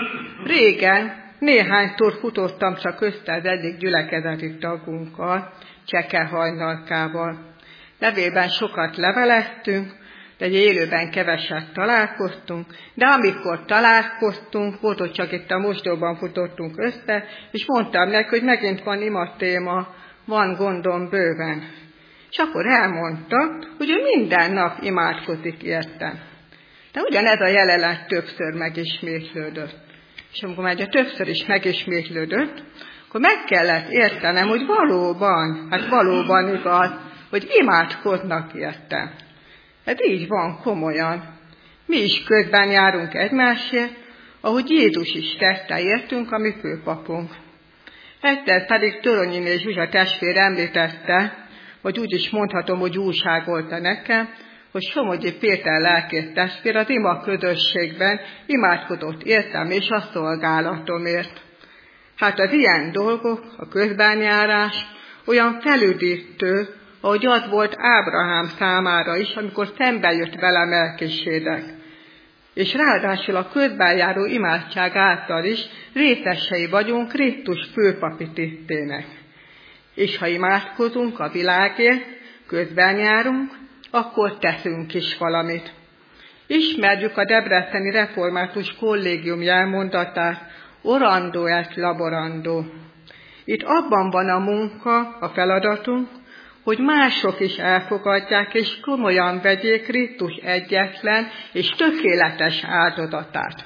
Régen néhányszor futottam csak össze az egyik gyülekezeti tagunkkal, Cseke Hajnalkával. Levélben sokat leveleztünk, de egy élőben keveset találkoztunk, de amikor találkoztunk, volt, hogy csak itt a mosdóban futottunk össze, és mondtam neki, hogy megint van ima téma, van gondom bőven. És akkor elmondta, hogy ő minden nap imádkozik értem. De ugyanez a jelenet többször megismétlődött. És amikor már többször is megismétlődött, akkor meg kellett értenem, hogy valóban, hát valóban igaz, hogy imádkoznak értem. Hát így van, komolyan. Mi is közben járunk egymásért, ahogy Jézus is tette értünk, a mi főpapunk. Egyszer pedig Töronyiné Zsuzsa testvér említette, vagy úgy is mondhatom, hogy újságolta nekem, hogy Somogyi Péter lelkész testvér az ima közösségben imádkozott értem és a szolgálatomért. Hát az ilyen dolgok, a közbenjárás olyan felüdítő, ahogy az volt Ábrahám számára is, amikor szembe jött vele Melkisédek. És ráadásul a közbenjáró imádság által is részesei vagyunk Krisztus főpapi tisztének. És ha imádkozunk a világért, közben járunk, akkor teszünk is valamit. Ismerjük a Debreceni Református Kollégium jelmondatát, orando et laborando. Itt abban van a munka, a feladatunk, hogy mások is elfogadják és komolyan vegyék Krisztus egyetlen és tökéletes áldozatát.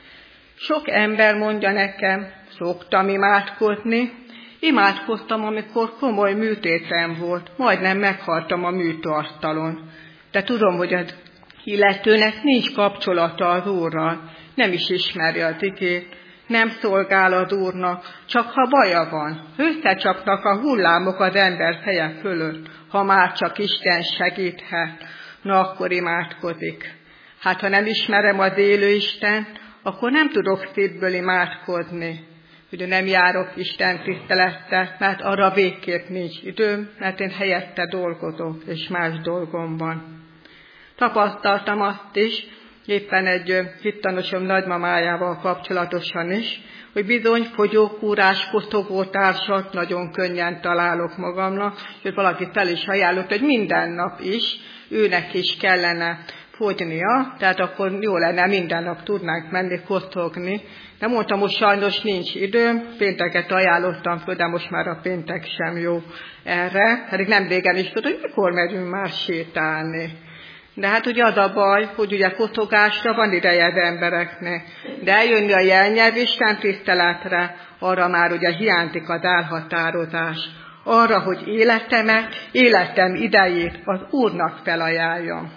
Sok ember mondja nekem, szoktam imádkozni, imádkoztam, amikor komoly műtétem volt, majdnem meghaltam a műtőasztalon. De tudom, hogy az illetőnek nincs kapcsolata az Úrral, nem is ismeri az igét, nem szolgál az Úrnak, csak ha baja van, összecsapnak a hullámok az ember feje fölött, ha már csak Isten segíthet, na akkor imádkozik. Hát ha nem ismerem az élő Istent, akkor nem tudok szívből imádkozni. Ugye nem járok Isten tisztelettel, mert arra végképp nincs időm, mert én helyette dolgozok, és más dolgom van. Tapasztaltam azt is, éppen egy hittanosom nagymamájával kapcsolatosan is, hogy bizony fogyókúrás, kotogótársat nagyon könnyen találok magamnak, és valaki fel is ajánlott, hogy minden nap is őnek is kellene fogynia, tehát akkor jó lenne, minden nap tudnánk menni kotogni. De mondtam, hogy sajnos nincs időm, pénteket ajánlottam föl, de most már a péntek sem jó erre, pedig nem régen is tudod, hogy mikor megyünk már sétálni. De hát ugye az a baj, hogy ugye kotogásra van ideje az embereknek, de eljönni a jelnyelv Isten tiszteletre, arra már ugye hiányzik az elhatározás. Arra, hogy életemet, életem idejét az Úrnak felajánljam.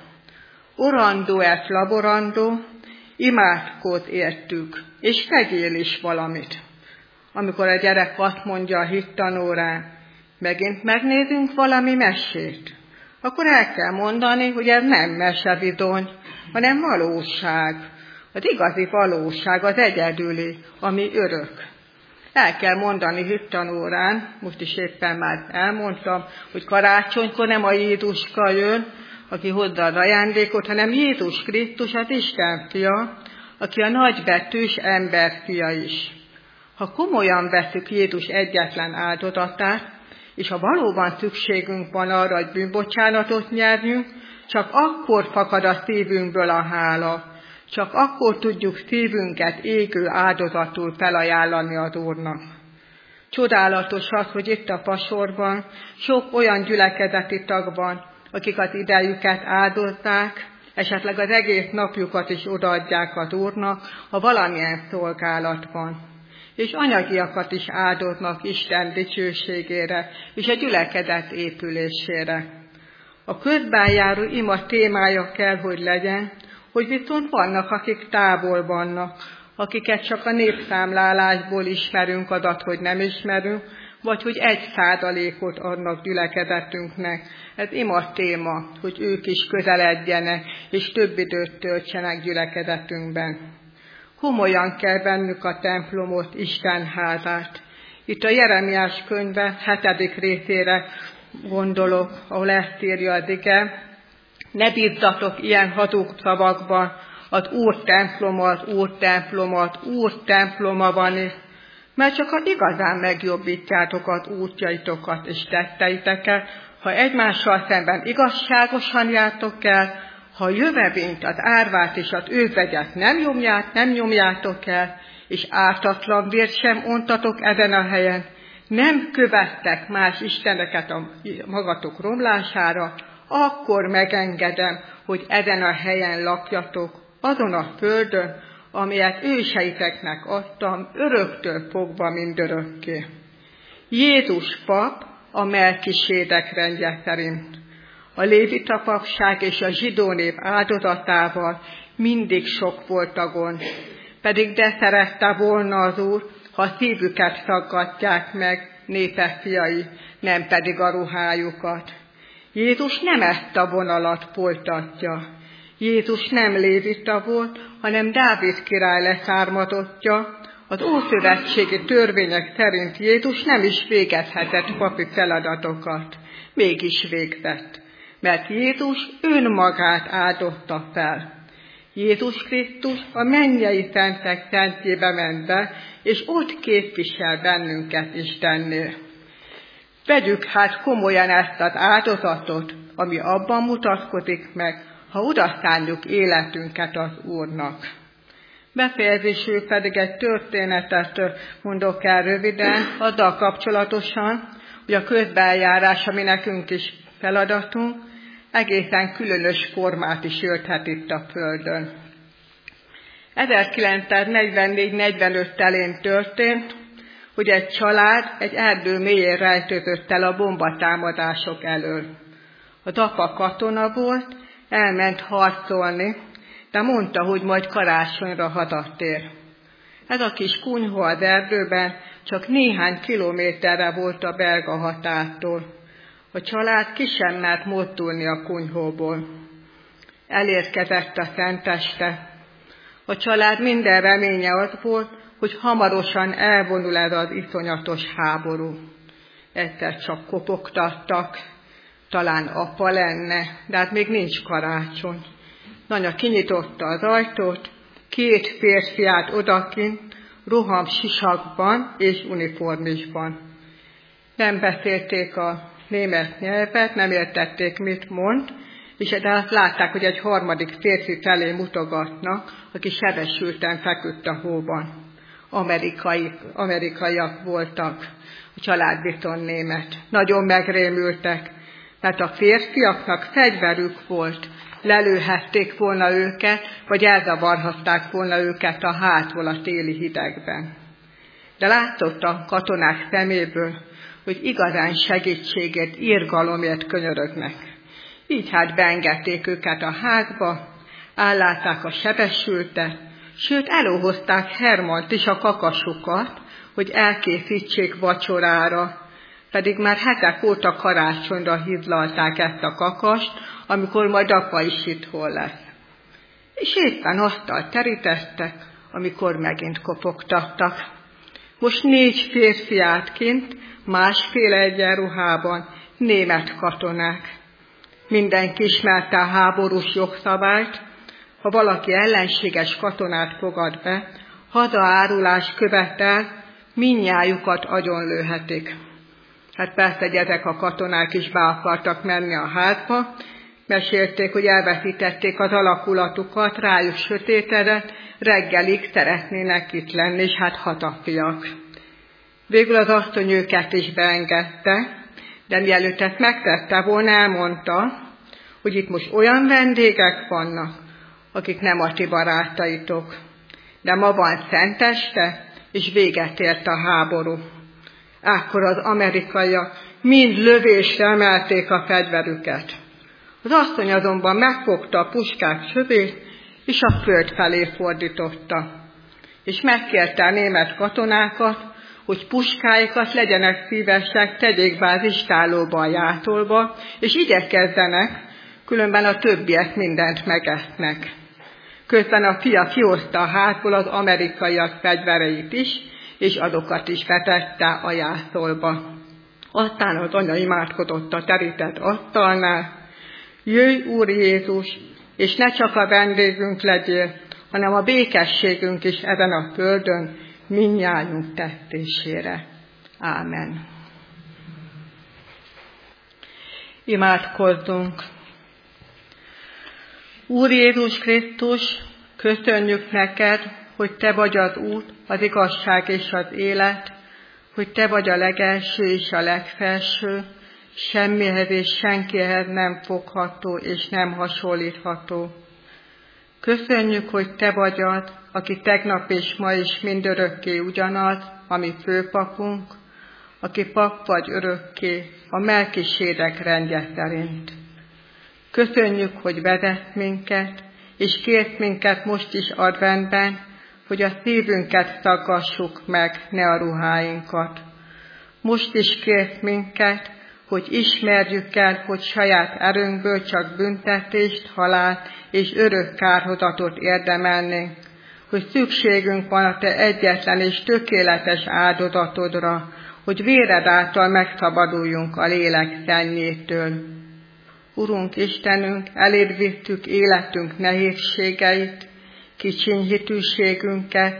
Orandó et laborandó, imádkod értük, és tegyél is valamit. Amikor a gyerek azt mondja a hittanórán, megint megnézünk valami mesét, akkor el kell mondani, hogy ez nem mese bizony, hanem valóság. Az igazi valóság, az egyedüli, ami örök. El kell mondani hittanórán, most is éppen már elmondtam, hogy karácsonykor nem a Jézuska jön, aki hozza az ajándékot, hanem Jézus Krisztus, az Isten fia, aki a nagybetűs emberfia is. Ha komolyan veszük Jézus egyetlen áldozatát, és ha valóban szükségünk van arra, hogy bűnbocsánatot nyerjünk, csak akkor fakad a szívünkből a hála, csak akkor tudjuk szívünket égő áldozatul felajánlani az Úrnak. Csodálatos az, hogy itt a Pasorban sok olyan gyülekezeti tag van, akik az idejüket áldozzák, esetleg az egész napjukat is odaadják az Úrnak, ha valamilyen szolgálat van. És anyagiakat is áldoznak Isten dicsőségére és a gyülekezet épülésére. A közben járó ima témája kell, hogy legyen, hogy viszont vannak, akik távol vannak, akiket csak a népszámlálásból ismerünk, adat, hogy nem ismerünk, vagy hogy egy százalékot adnak gyülekezetünknek. Ez ima téma, hogy ők is közeledjenek, és több időt töltsenek gyülekezetünkben. Komolyan kell vennünk a templomot, Isten házát. Itt a Jeremiás könyve hetedik részére gondolok, ahol ezt írja az ige. Ne bízzatok ilyen hazug szavakban, az Úr temploma, az Úr temploma, az Úr temploma van itt, mert csak az igazán megjobbítjátok az útjaitokat és tetteiteket, ha egymással szemben igazságosan jártok el, ha a jövevényt, az árvát és az őzvegyet nem nyomját, nem nyomjátok el, és ártatlan vért sem ontatok ezen a helyen, nem követtek más isteneket a magatok romlására, akkor megengedem, hogy ezen a helyen lakjatok, azon a földön, amelyet őseiteknek adtam, öröktől fogva mindörökké. Jézus pap a Melkisédek rendje szerint. A lévita papság és a zsidó nép áldozatával mindig sok volt a gond, pedig de szerette volna az Úr, ha szívüket szaggatják meg népe fiai, nem pedig a ruhájukat. Jézus nem ezt a vonalat folytatja. Jézus nem lévita volt, hanem Dávid király leszármazottja. Az ószövetségi törvények szerint Jézus nem is végezhetett papi feladatokat. Mégis végzett, mert Jézus önmagát áldozta fel. Jézus Krisztus a mennyei szentek szentjébe ment be, és ott képvisel bennünket Istennél. Vegyük hát komolyan ezt az áldozatot, ami abban mutatkozik meg, ha odaszánjuk életünket az Úrnak. Befejezésül pedig egy történetet mondok el röviden, azzal kapcsolatosan, hogy a közbeljárás, ami nekünk is feladatunk, egészen különös formát is ölthet itt a Földön. ezerkilencszáznegyvennégy negyvenöt telén történt, hogy egy család egy erdő mélyén rejtőzött el a bombatámadások elől. Az apa katona volt, elment harcolni, de mondta, hogy majd karácsonyra hazatér. Ez a kis kunyhó az erdőben csak néhány kilométerre volt a belga határtól. A család ki sem mert mozdulni a kunyhóból. Elérkezett a szenteste. A család minden reménye az volt, hogy hamarosan elvonul ez az iszonyatos háború. Egyszer csak kopogtattak, talán apa lenne, de hát még nincs karácsony. Anya kinyitotta az ajtót, két férfiát odakint, roham sisakban és uniformisban. Nem beszélték a német nyelvet, nem értették, mit mond, és de látták, hogy egy harmadik férfi felé mutogatnak, aki sebesülten feküdt a hóban. Amerikai, amerikaiak voltak, a családbizton német. Nagyon megrémültek, mert a férfiaknak fegyverük volt, lelőhették volna őket, vagy elzavarhatták volna őket a hátról a téli hidegben. De látott a katonák szeméből, hogy igazán segítségért, irgalomért könyörögnek. Így hát beengedték őket a házba, ellátták a sebesültet, sőt elóhozták Hermant is, a kakasukat, hogy elkészítsék vacsorára, pedig már hetek óta karácsonyra hizlalták ezt a kakast, amikor majd apa is itthon lesz. És éppen asztalt terítettek, amikor megint kopogtattak. Most négy férfi állt kint, másfél egyenruhában, német katonák. Mindenki ismerte a háborús jogszabályt, ha valaki ellenséges katonát fogad be, hazaárulás követel, mindnyájukat agyonlőhetik. Hát persze, hogy ezek a katonák is be akartak menni a házba, mesélték, hogy elveszítették az alakulatukat, rájuk sötétedett, reggelig szeretnének itt lenni, és hát hatafiak. Végül az asszony őket is beengedte, de mielőtt ezt megtette volna, elmondta, hogy itt most olyan vendégek vannak, akik nem a ti barátaitok, de ma van szenteste, és véget ért a háború. Akkor az amerikaiak mind lövésre emelték a fegyverüket. Az asszony azonban megfogta a puskák csövét, és a föld felé fordította. És megkérte a német katonákat, hogy puskáikat legyenek szívesek, tegyék be az istállóba a játolba, és igyekezzenek, különben a többiek mindent megesznek. Közben a fia kihozta a hátból az amerikaiak fegyvereit is, és azokat is vetette a jászolba. Aztán az anya imádkozott a terített asztalnál: jöjj, Úr Jézus, és ne csak a vendégünk legyél, hanem a békességünk is ezen a földön mindnyájunk tettésére. Ámen. Imádkozzunk. Úr Jézus Krisztus, köszönjük neked, hogy te vagy az út, az igazság és az élet, hogy te vagy a legelső és a legfelső, semmihez és senkihez nem fogható és nem hasonlítható. Köszönjük, hogy te vagy az, aki tegnap és ma is mindörökké ugyanaz, ami főpapunk, aki pap vagy örökké, a Melkisédek rendje szerint. Köszönjük, hogy vezet minket, és kért minket most is adventben, hogy a szívünket szaggassuk meg, ne a ruháinkat. Most is kért minket, hogy ismerjük el, hogy saját erőnkből csak büntetést, halált és örök kárhozatot érdemelnénk, hogy szükségünk van a te egyetlen és tökéletes áldozatodra, hogy véred által megszabaduljunk a lélek szennyétől. Urunk Istenünk, eléd vittük életünk nehézségeit, kicsinyhitűségünket,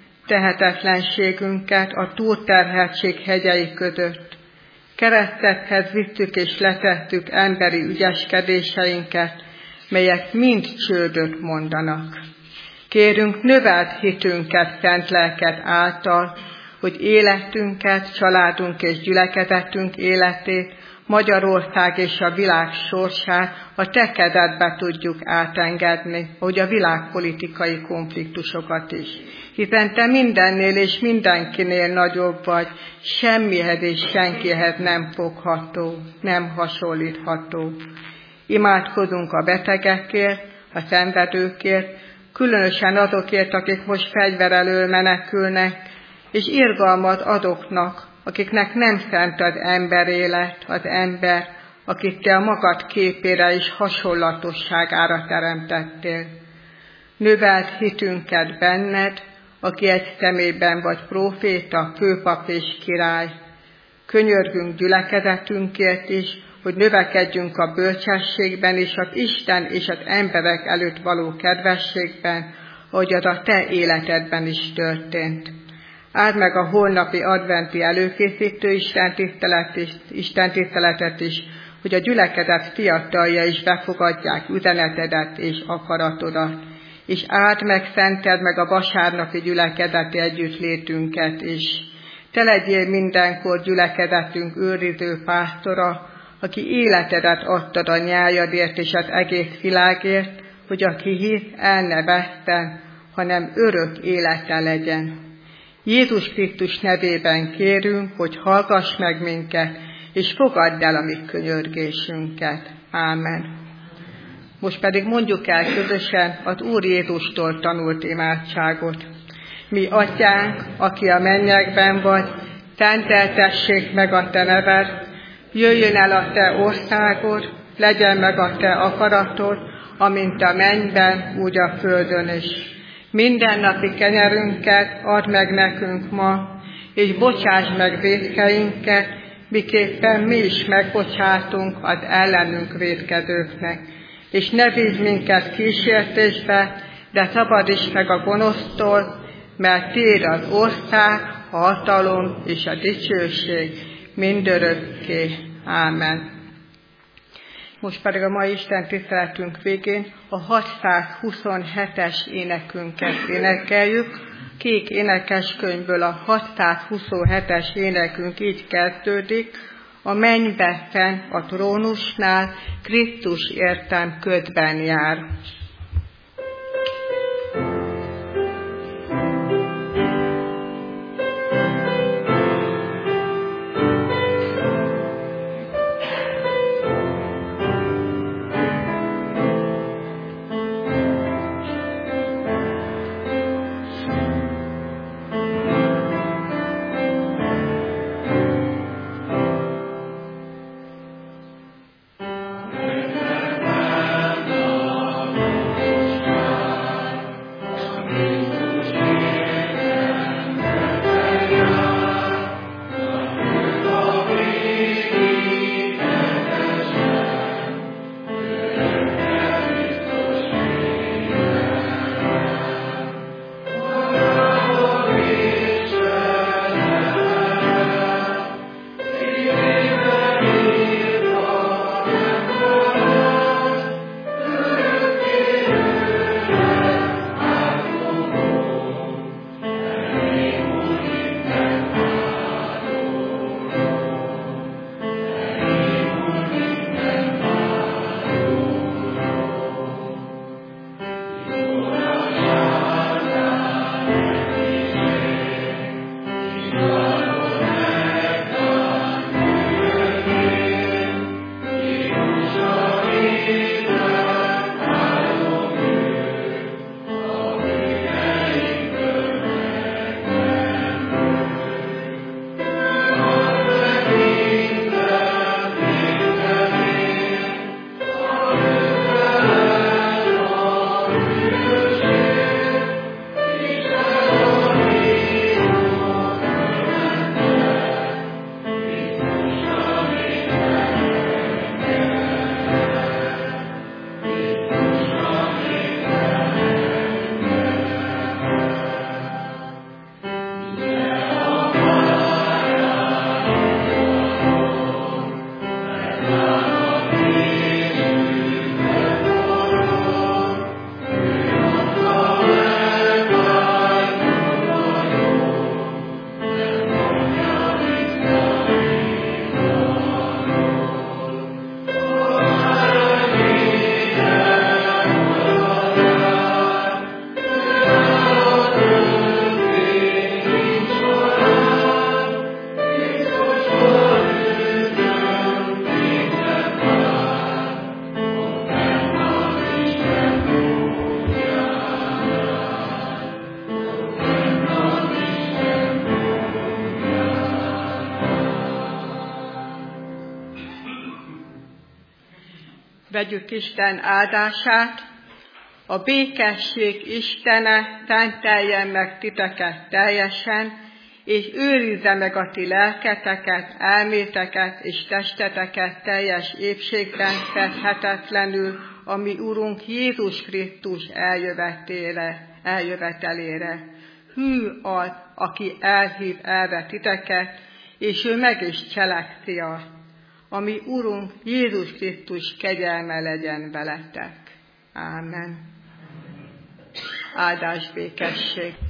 tehetetlenségünket a túlterheltség hegyei között. Keresztethez vittük és letettük emberi ügyeskedéseinket, melyek mind csődöt mondanak. Kérünk, növeld hitünket szent lelked által, hogy életünket, családunk és gyülekezetünk életét, Magyarország és a világ sorsát a te kezedbe tudjuk átengedni, hogy a világpolitikai konfliktusokat is. Hiszen te mindennél és mindenkinél nagyobb vagy, semmihez és senkihez nem fogható, nem hasonlítható. Imádkozunk a betegekért, a szenvedőkért, különösen azokért, akik most fegyver elől menekülnek, és irgalmat azoknak, akiknek nem szánt az ember élet, az ember, akit te a magad képére és hasonlatosságára teremtettél. Növeld hitünket benned, aki egy személyben vagy próféta, főpap és király. Könyörgünk gyülekezetünkért is, hogy növekedjünk a bölcsességben és az Isten és az emberek előtt való kedvességben, ahogy az a te életedben is történt. Áld meg a holnapi adventi előkészítő istentiszteletet is, hogy a gyülekezet fiatalja is befogadják üzenetedet és akaratodat. És áld meg, szented meg a vasárnapi gyülekezeti együttlétünket is. Te legyél mindenkor gyülekezetünk őriző pásztora, aki életedet adtad a nyájadért és az egész világért, hogy aki hisz, el ne veszten, hanem örök élete legyen. Jézus Krisztus nevében kérünk, hogy hallgass meg minket, és fogadd el a mi könyörgésünket. Ámen. Most pedig mondjuk el közösen az Úr Jézustól tanult imádságot. Mi atyánk, aki a mennyekben vagy, szenteltessék meg a te neved, jöjjön el a te országod, legyen meg a te akaratod, amint a mennyben, úgy a földön is. Mindennapi kenyerünket add meg nekünk ma, és bocsáss meg vétkeinket, miképpen mi is megbocsátunk az ellenünk vétkezőknek. És ne vigy minket kísértésbe, de szabadíts meg a gonosztól, mert tiéd az ország, a hatalom és a dicsőség mindörökké. Ámen. Most pedig a mai Isten tiszteletünk végén a hatszázhuszonhetes énekünket énekeljük. Kék énekeskönyvből a hatszázhuszonhetes énekünk így kezdődik: a mennybe fenn a trónusnál, Krisztus értem ködben jár. Vegyük Isten áldását. A békesség Istene szenteljen meg titeket teljesen, és őrizze meg a ti lelketeket, elméteket és testeteket teljes épségben fedhetetlenül, a mi Urunk Jézus Krisztus eljövetére, eljövetelére. Hű az, aki elhív elve titeket, és ő meg is cselekszi azt. A mi Urunk Jézus Krisztus kegyelme legyen veletek. Ámen. Áldás békesség.